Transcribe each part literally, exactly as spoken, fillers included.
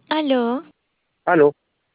¿Aló? Aló,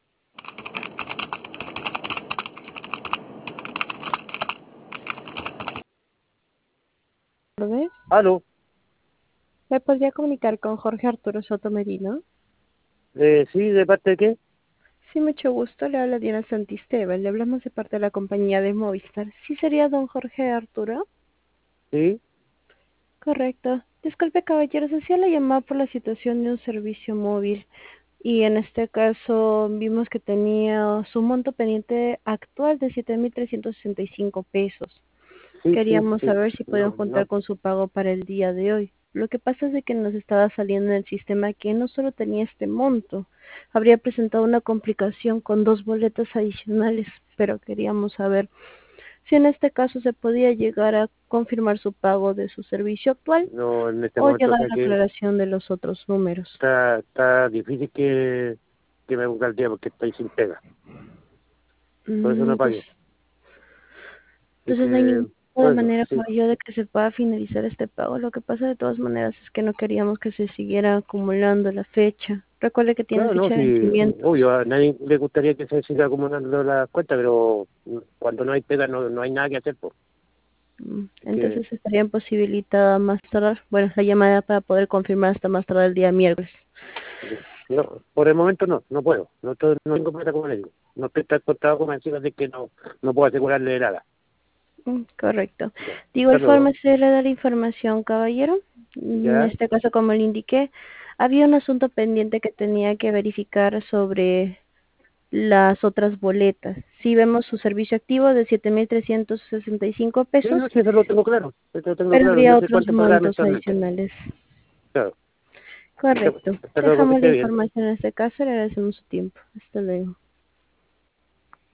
Tardes. aló, ¿Me podría comunicar con Jorge Arturo Soto Merino? eh, sí, ¿de parte de qué? Sí, mucho gusto. Le habla Diana Santisteban. Le hablamos de parte de la compañía de Movistar. ¿Sí sería don Jorge Arturo? Sí, Correcto. Disculpe, caballeros, hacía la llamada por la situación de un servicio móvil y en este caso vimos que tenía su monto pendiente actual de siete mil trescientos sesenta y cinco pesos. sí, sí, Queríamos sí, saber si podían no, juntar no, con su pago para el día de hoy. Lo que pasa es de que nos estaba saliendo en el sistema que no solo tenía este monto, habría presentado una complicación con dos boletas adicionales, pero queríamos saber si en este caso se podía llegar a confirmar su pago de su servicio actual no, en este o momento, o llegar a sea la que aclaración de los otros números. está, está difícil que, que me busque el día porque estoy sin pega, por eso Mm, no Entonces, pagué. Así entonces no hay ningún que, tipo de bueno, manera, sí, yo, de que se pueda finalizar este pago. Lo que pasa de todas maneras es que no queríamos que se siguiera acumulando la fecha. Recuerde que tiene claro, no, fecha de sí, vencimiento. obvio, a nadie le gustaría que se siga acumulando la cuenta, pero cuando no hay pega no, no hay nada que hacer, pues. Mm, Así que, Entonces estaría imposibilitada más tardar, bueno, la llamada para poder confirmar hasta más tarde el día miércoles. no, por el momento no, no puedo, no, estoy- no tengo plata como le digo, no estoy tan contado como encima de que no, no puedo asegurarle nada. Mm, Correcto. Ya, De hasta igual luego. forma, se le da la información, caballero. En Ya. este caso, como le indiqué, había un asunto pendiente que tenía que verificar sobre las otras boletas. Si vemos su servicio activo de siete mil trescientos sesenta y cinco Sí, pesos, no, sí, eso lo tengo claro, eso lo tengo pero claro, habría no sé otros cuánto pagar montos mensualmente. adicionales. Claro, hasta, Correcto. hasta luego, que Dejamos la esté bien. información en este caso y le agradecemos su tiempo. Hasta luego.